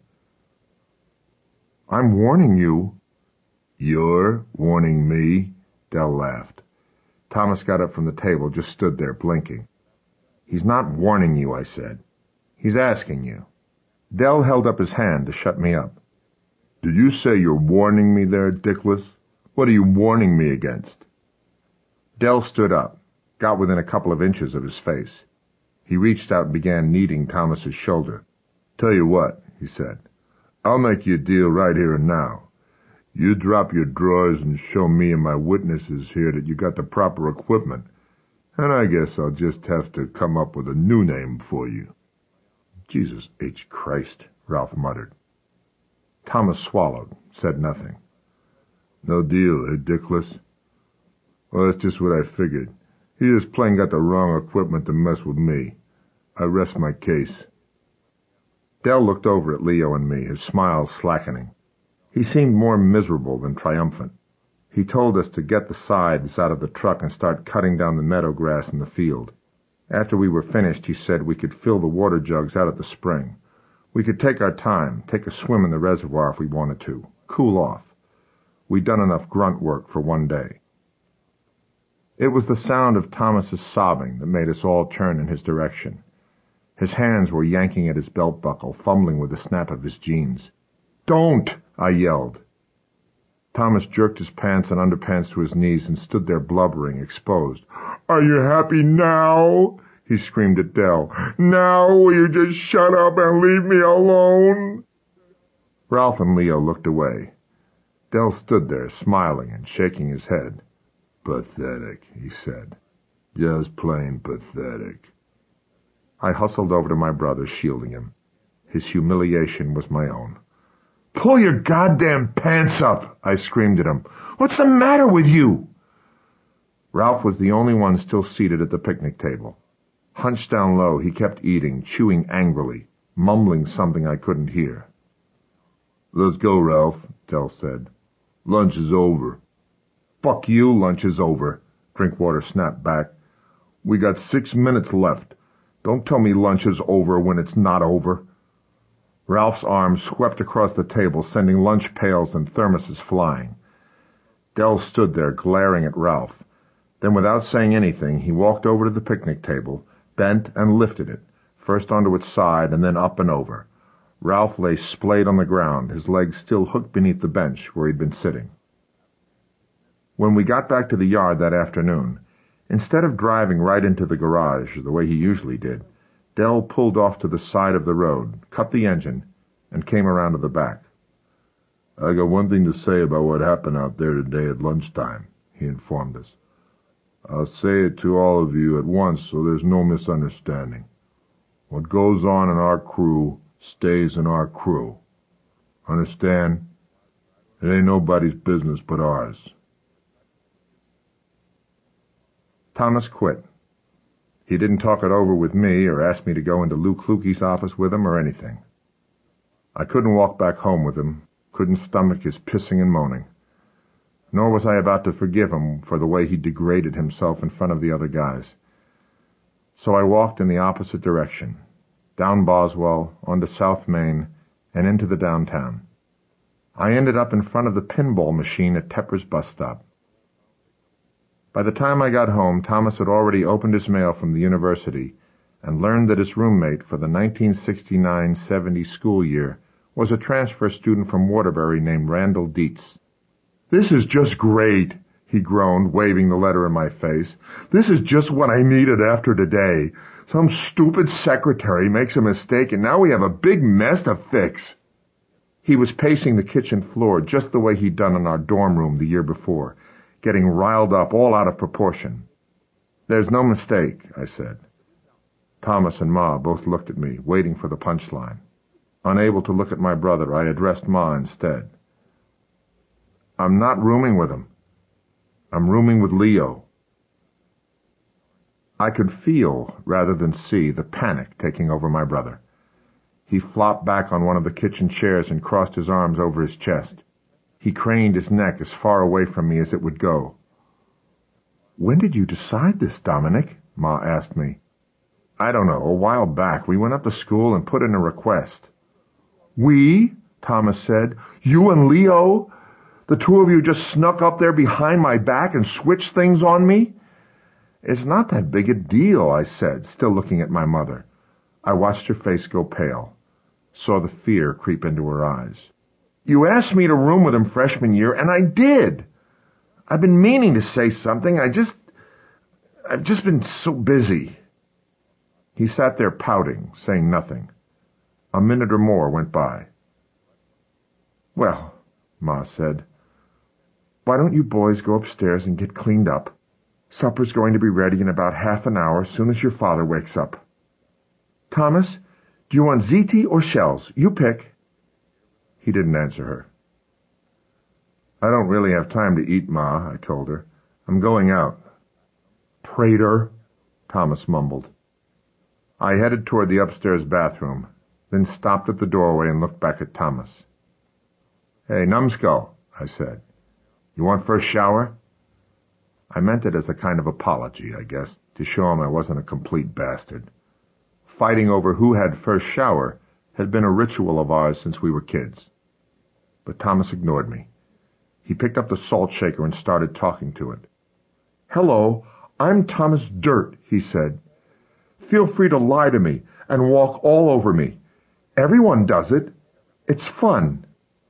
I'm warning you. You're warning me? Dell laughed. Thomas got up from the table, just stood there, blinking. He's not warning you, I said. He's asking you. Dell held up his hand to shut me up. Did you say you're warning me there, dickless? What are you warning me against? Dell stood up, got within a couple of inches of his face. He reached out and began kneading Thomas's shoulder. Tell you what, he said. I'll make you a deal right here and now. You drop your drawers and show me and my witnesses here that you got the proper equipment, and I guess I'll just have to come up with a new name for you. Jesus H. Christ, Ralph muttered. Thomas swallowed, said nothing. No deal, eh, dickless? Well, that's just what I figured. He just plain got the wrong equipment to mess with me. I rest my case. Dell looked over at Leo and me, his smile slackening. He seemed more miserable than triumphant. He told us to get the sides out of the truck and start cutting down the meadow grass in the field. After we were finished, he said we could fill the water jugs out at the spring. We could take our time, take a swim in the reservoir if we wanted to, cool off. We'd done enough grunt work for one day. It was the sound of Thomas's sobbing that made us all turn in his direction. His hands were yanking at his belt buckle, fumbling with the snap of his jeans. "Don't!" I yelled. Thomas jerked his pants and underpants to his knees and stood there blubbering, exposed. "Are you happy now?" he screamed at Dell. "Now will you just shut up and leave me alone?" Ralph and Leo looked away. Dell stood there, smiling and shaking his head. "Pathetic," he said. "Just plain pathetic." I hustled over to my brother, shielding him. His humiliation was my own. "Pull your goddamn pants up!" I screamed at him. "What's the matter with you?" Ralph was the only one still seated at the picnic table. Hunched down low, he kept eating, chewing angrily, mumbling something I couldn't hear. "Let's go, Ralph," Dell said. "Lunch is over." "Fuck you, lunch is over," Drinkwater snapped back. "We got six minutes left. Don't tell me lunch is over when it's not over." Ralph's arms swept across the table, sending lunch pails and thermoses flying. Dell stood there, glaring at Ralph. Then, without saying anything, he walked over to the picnic table, bent and lifted it, first onto its side and then up and over. Ralph lay splayed on the ground, his legs still hooked beneath the bench where he'd been sitting. When we got back to the yard that afternoon, instead of driving right into the garage the way he usually did, Dell pulled off to the side of the road, cut the engine, and came around to the back. "I got one thing to say about what happened out there today at lunchtime," he informed us. "I'll say it to all of you at once so there's no misunderstanding. What goes on in our crew stays in our crew. Understand? It ain't nobody's business but ours." Thomas quit. He didn't talk it over with me or ask me to go into Lou Kluge's office with him or anything. I couldn't walk back home with him, couldn't stomach his pissing and moaning. Nor was I about to forgive him for the way he degraded himself in front of the other guys. So I walked in the opposite direction, down Boswell, onto South Main, and into the downtown. I ended up in front of the pinball machine at Tepper's bus stop. By the time I got home, Thomas had already opened his mail from the university and learned that his roommate for the nineteen sixty-nine seventy school year was a transfer student from Waterbury named Randall Dietz. "This is just great," he groaned, waving the letter in my face. "This is just what I needed after today. Some stupid secretary makes a mistake and now we have a big mess to fix." He was pacing the kitchen floor just the way he'd done in our dorm room the year before, getting riled up, all out of proportion. "There's no mistake," I said. Thomas and Ma both looked at me, waiting for the punchline. Unable to look at my brother, I addressed Ma instead. "I'm not rooming with him. I'm rooming with Leo." I could feel, rather than see, the panic taking over my brother. He flopped back on one of the kitchen chairs and crossed his arms over his chest. He craned his neck as far away from me as it would go. "When did you decide this, Dominic?" Ma asked me. "I don't know. A while back. We went up to school and put in a request." "We?" Thomas said. "You and Leo? The two of you just snuck up there behind my back and switched things on me?" "It's not that big a deal," I said, still looking at my mother. I watched her face go pale, saw the fear creep into her eyes. "You asked me to room with him freshman year, and I did. I've been meaning to say something. I just... I've just been so busy." He sat there pouting, saying nothing. A minute or more went by. "Well," Ma said, "why don't you boys go upstairs and get cleaned up? Supper's going to be ready in about half an hour as soon as your father wakes up. Thomas, do you want ziti or shells? You pick." He didn't answer her. "I don't really have time to eat, Ma," I told her. "I'm going out." "Traitor," Thomas mumbled. I headed toward the upstairs bathroom, then stopped at the doorway and looked back at Thomas. "Hey, numbskull," I said. "You want first shower?" I meant it as a kind of apology, I guess, to show him I wasn't a complete bastard. Fighting over who had first shower had been a ritual of ours since we were kids. But Thomas ignored me. He picked up the salt shaker and started talking to it. "Hello, I'm Thomas Dirt," he said. "Feel free to lie to me and walk all over me. Everyone does it. It's fun."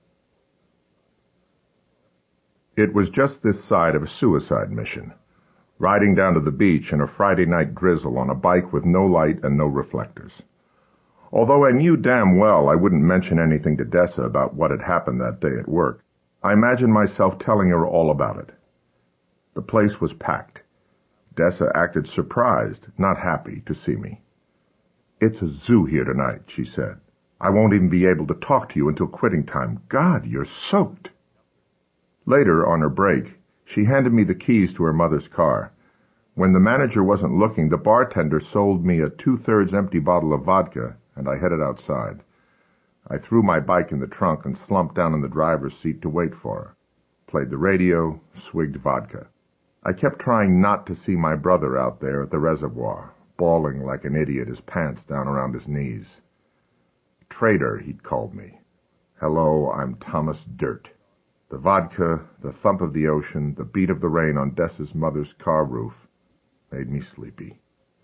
It was just this side of a suicide mission, riding down to the beach in a Friday night drizzle on a bike with no light and no reflectors. Although I knew damn well I wouldn't mention anything to Dessa about what had happened that day at work, I imagined myself telling her all about it. The place was packed. Dessa acted surprised, not happy, to see me. "It's a zoo here tonight," she said. "I won't even be able to talk to you until quitting time. God, you're soaked." Later, on her break, she handed me the keys to her mother's car. When the manager wasn't looking, the bartender sold me a two-thirds empty bottle of vodka, and I headed outside. I threw my bike in the trunk and slumped down in the driver's seat to wait for her. Played the radio, swigged vodka. I kept trying not to see my brother out there at the reservoir, bawling like an idiot, his pants down around his knees. Traitor, he'd called me. Hello, I'm Thomas Dirt. The vodka, the thump of the ocean, the beat of the rain on Dessa's mother's car roof made me sleepy.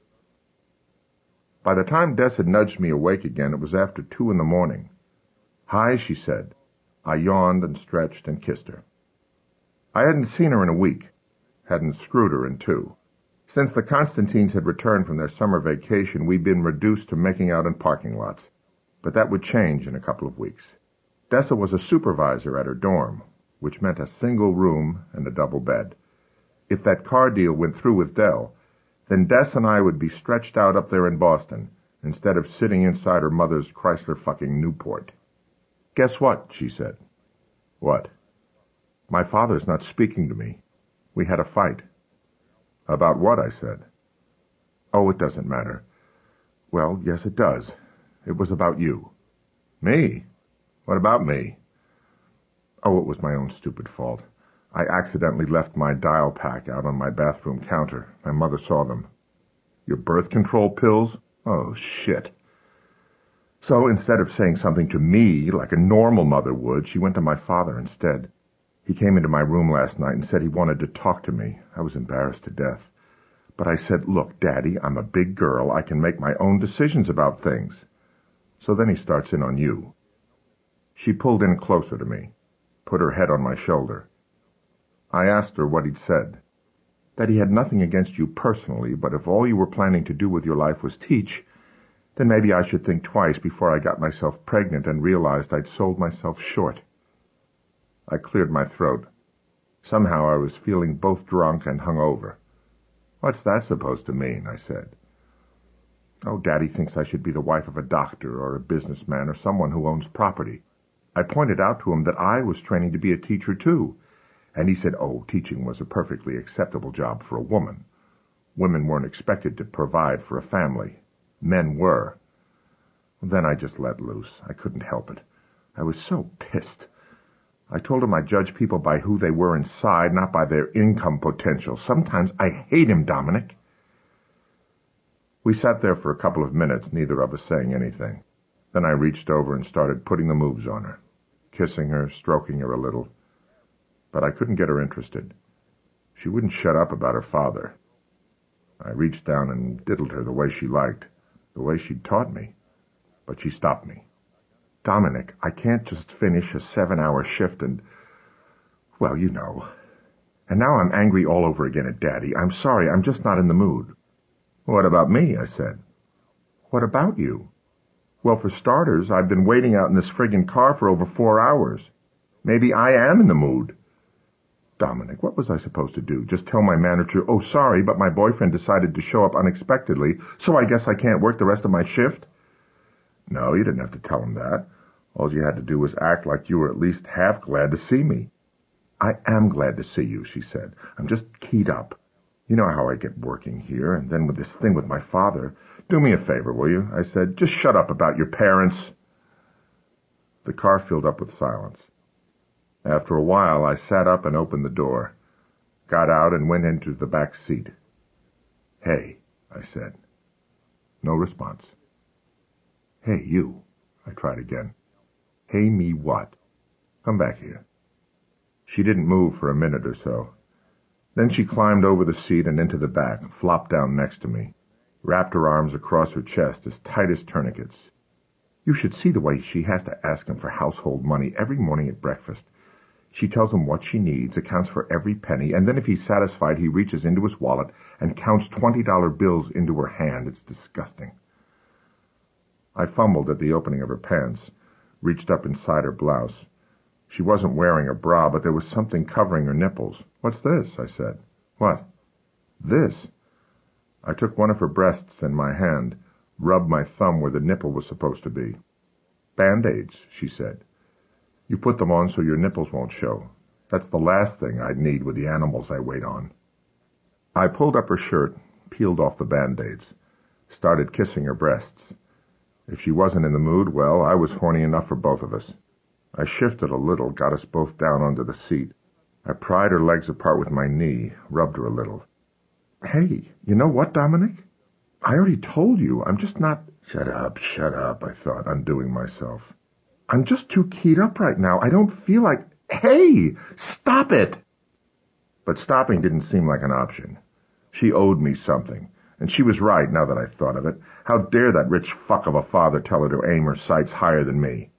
By the time Des had nudged me awake again, it was after two in the morning. "Hi," she said. I yawned and stretched and kissed her. I hadn't seen her in a week, hadn't screwed her in two. Since the Constantines had returned from their summer vacation, we'd been reduced to making out in parking lots, but that would change in a couple of weeks. Dessa was a supervisor at her dorm, which meant a single room and a double bed. If that car deal went through with Dell, then Des and I would be stretched out up there in Boston, instead of sitting inside her mother's Chrysler fucking Newport. "Guess what?" she said. "What?" "My father's not speaking to me. We had a fight." "About what?" I said. "Oh, it doesn't matter." "Well, yes, it does. It was about you." "Me? What about me?" "Oh, it was my own stupid fault. I accidentally left my dial pack out on my bathroom counter. My mother saw them." "Your birth control pills? Oh, shit." So instead of saying something to me like a normal mother would, she went to my father instead. He came into my room last night and said he wanted to talk to me. I was embarrassed to death. But I said, "Look, Daddy, I'm a big girl. I can make my own decisions about things." So then he starts in on you. She pulled in closer to me, put her head on my shoulder. I asked her what he'd said. That he had nothing against you personally, but if all you were planning to do with your life was teach, then maybe I should think twice before I got myself pregnant and realized I'd sold myself short. I cleared my throat. Somehow I was feeling both drunk and hungover. "What's that supposed to mean?" I said. "Oh, Daddy thinks I should be the wife of a doctor or a businessman or someone who owns property." I pointed out to him that I was training to be a teacher too, and he said, oh, teaching was a perfectly acceptable job for a woman. Women weren't expected to provide for a family. Men were. Then I just let loose. I couldn't help it. I was so pissed. I told him I judge people by who they were inside, not by their income potential. Sometimes I hate him, Dominic. We sat there for a couple of minutes, neither of us saying anything. Then I reached over and started putting the moves on her, kissing her, stroking her a little. But I couldn't get her interested. She wouldn't shut up about her father. I reached down and diddled her the way she liked, the way she'd taught me. But she stopped me. "Dominic, I can't just finish a seven-hour shift and, well, you know. And now I'm angry all over again at Daddy. I'm sorry, I'm just not in the mood." "What about me?" I said. "What about you?" "Well, for starters, I've been waiting out in this friggin' car for over four hours. Maybe I am in the mood." "Dominic, what was I supposed to do? Just tell my manager, oh, sorry, but my boyfriend decided to show up unexpectedly, so I guess I can't work the rest of my shift?" "No, you didn't have to tell him that. All you had to do was act like you were at least half glad to see me." "I am glad to see you," she said. "I'm just keyed up. You know how I get working here, and then with this thing with my father." "Do me a favor, will you?" I said. "Just shut up about your parents." The car filled up with silence. After a while, I sat up and opened the door, got out and went into the back seat. "Hey," I said. No response. "Hey, you," I tried again. "Hey, me what?" "Come back here." She didn't move for a minute or so. Then she climbed over the seat and into the back, flopped down next to me, wrapped her arms across her chest as tight as tourniquets. You should see the way she has to ask him for household money every morning at breakfast. She tells him what she needs, accounts for every penny, and then if he's satisfied, he reaches into his wallet and counts twenty dollar bills into her hand. It's disgusting. I fumbled at the opening of her pants, reached up inside her blouse. She wasn't wearing a bra, but there was something covering her nipples. What's this? I said. What? This. I took one of her breasts in my hand, rubbed my thumb where the nipple was supposed to be. Band-aids, she said. You put them on so your nipples won't show. That's the last thing I'd need with the animals I wait on. I pulled up her shirt, peeled off the Band-aids, started kissing her breasts. If she wasn't in the mood, well, I was horny enough for both of us. I shifted a little, got us both down onto the seat. I pried her legs apart with my knee, rubbed her a little. Hey, you know what, Dominic? I already told you, I'm just not... Shut up, shut up, I thought, undoing myself. I'm just too keyed up right now. I don't feel like... Hey, stop it! But stopping didn't seem like an option. She owed me something, and she was right now that I thought of it. How dare that rich fuck of a father tell her to aim her sights higher than me?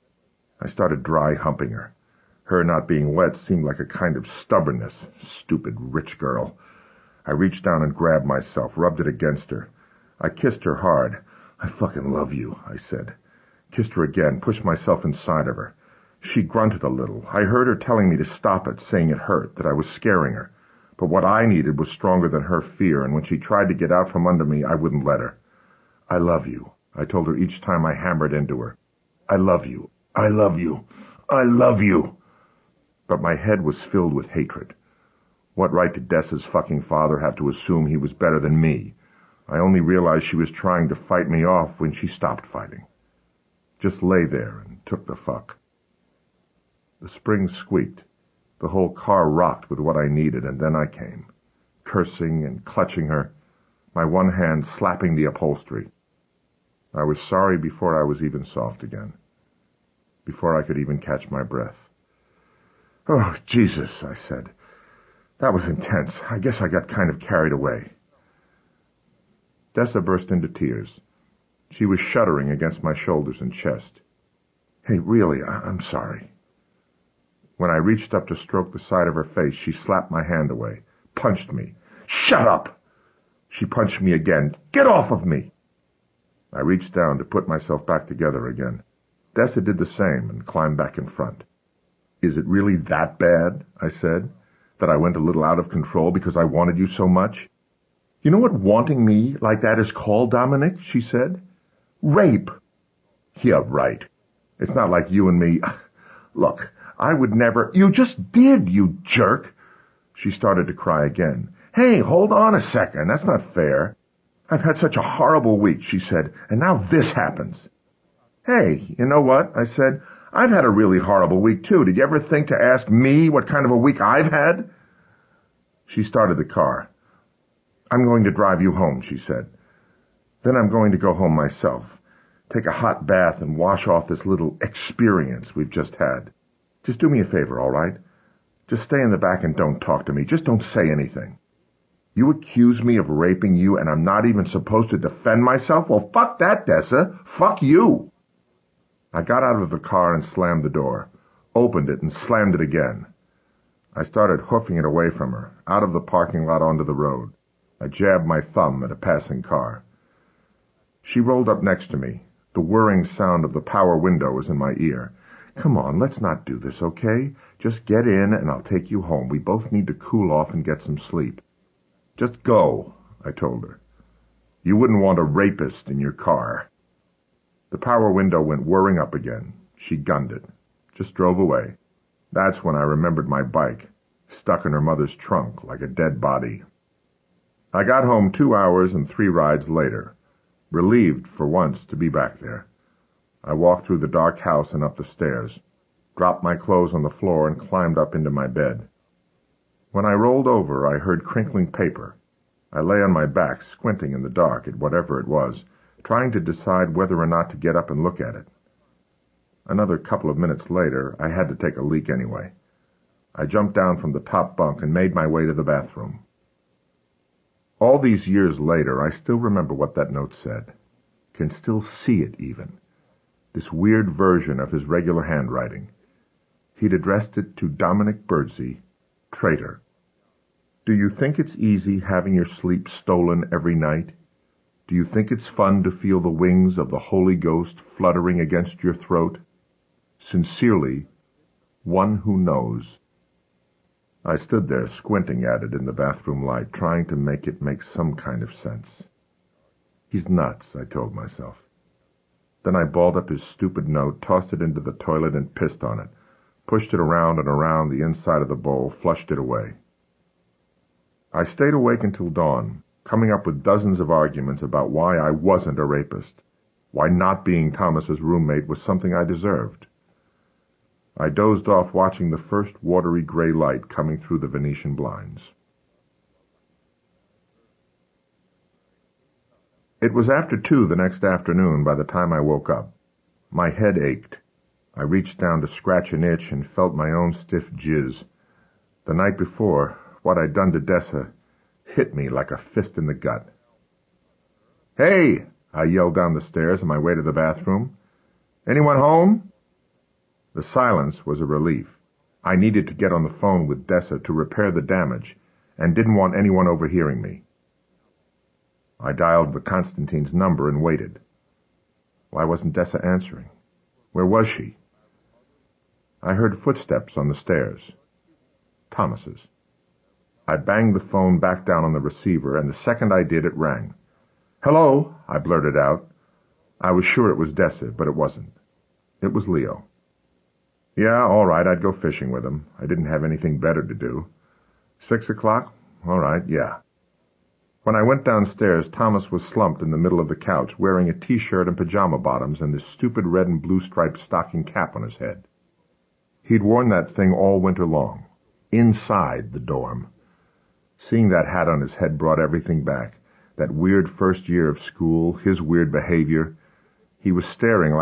I started dry humping her. Her not being wet seemed like a kind of stubbornness. Stupid rich girl. I reached down and grabbed myself, rubbed it against her. I kissed her hard. I fucking love you, I said. Kissed her again, pushed myself inside of her. She grunted a little. I heard her telling me to stop it, saying it hurt, that I was scaring her. But what I needed was stronger than her fear, and when she tried to get out from under me, I wouldn't let her. I love you, I told her each time I hammered into her. I love you. I love you. I love you. But my head was filled with hatred. What right did Dessa's fucking father have to assume he was better than me? I only realized she was trying to fight me off when she stopped fighting. Just lay there and took the fuck. The springs squeaked. The whole car rocked with what I needed, and then I came, cursing and clutching her, my one hand slapping the upholstery. I was sorry before I was even soft again, before I could even catch my breath. Oh, Jesus, I said. That was intense. I guess I got kind of carried away. Dessa burst into tears. She was shuddering against my shoulders and chest. Hey, really, I- I'm sorry. When I reached up to stroke the side of her face, she slapped my hand away, punched me. Shut up! She punched me again. Get off of me! I reached down to put myself back together again. Dessa did the same and climbed back in front. Is it really that bad, I said, that I went a little out of control because I wanted you so much? You know what wanting me like that is called, Dominic, she said. Rape. Yeah, right. It's not like you and me. Look, I would never... You just did, you jerk. She started to cry again. Hey, hold on a second. That's not fair. I've had such a horrible week, she said, and now this happens. Hey, you know what? I said, I've had a really horrible week, too. Did you ever think to ask me what kind of a week I've had? She started the car. I'm going to drive you home, she said. Then I'm going to go home myself, take a hot bath and wash off this little experience we've just had. Just do me a favor, all right? Just stay in the back and don't talk to me. Just don't say anything. You accuse me of raping you and I'm not even supposed to defend myself? Well, fuck that, Dessa. Fuck you. I got out of the car and slammed the door, opened it and slammed it again. I started hoofing it away from her, out of the parking lot onto the road. I jabbed my thumb at a passing car. She rolled up next to me. The whirring sound of the power window was in my ear. Come on, let's not do this, okay? Just get in and I'll take you home. We both need to cool off and get some sleep. Just go, I told her. You wouldn't want a rapist in your car. The power window went whirring up again. She gunned it. Just drove away. That's when I remembered my bike, stuck in her mother's trunk like a dead body. I got home two hours and three rides later, relieved for once to be back there. I walked through the dark house and up the stairs, dropped my clothes on the floor and climbed up into my bed. When I rolled over, I heard crinkling paper. I lay on my back, squinting in the dark at whatever it was, trying to decide whether or not to get up and look at it. Another couple of minutes later, I had to take a leak anyway. I jumped down from the top bunk and made my way to the bathroom. All these years later, I still remember what that note said. Can still see it, even. This weird version of his regular handwriting. He'd addressed it to Dominic Birdsey, traitor. Do you think it's easy having your sleep stolen every night? Do you think it's fun to feel the wings of the Holy Ghost fluttering against your throat? Sincerely, one who knows. I stood there squinting at it in the bathroom light, trying to make it make some kind of sense. He's nuts, I told myself. Then I balled up his stupid note, tossed it into the toilet, and pissed on it, pushed it around and around the inside of the bowl, flushed it away. I stayed awake until dawn, coming up with dozens of arguments about why I wasn't a rapist, why not being Thomas's roommate was something I deserved. I dozed off watching the first watery gray light coming through the Venetian blinds. It was after two the next afternoon by the time I woke up. My head ached. I reached down to scratch an itch and felt my own stiff jizz. The night before, what I'd done to Dessa hit me like a fist in the gut. "Hey!" I yelled down the stairs on my way to the bathroom. "Anyone home?" The silence was a relief. I needed to get on the phone with Dessa to repair the damage and didn't want anyone overhearing me. I dialed the Constantine's number and waited. Why wasn't Dessa answering? Where was she? I heard footsteps on the stairs. Thomas's. I banged the phone back down on the receiver, and the second I did, it rang. "Hello," I blurted out. I was sure it was Dessa, but it wasn't. It was Leo. Yeah, all right, I'd go fishing with him. I didn't have anything better to do. Six o'clock? All right, yeah. When I went downstairs, Thomas was slumped in the middle of the couch, wearing a T-shirt and pajama bottoms and this stupid red and blue striped stocking cap on his head. He'd worn that thing all winter long, inside the dorm. Seeing that hat on his head brought everything back. That weird first year of school, his weird behavior. He was staring like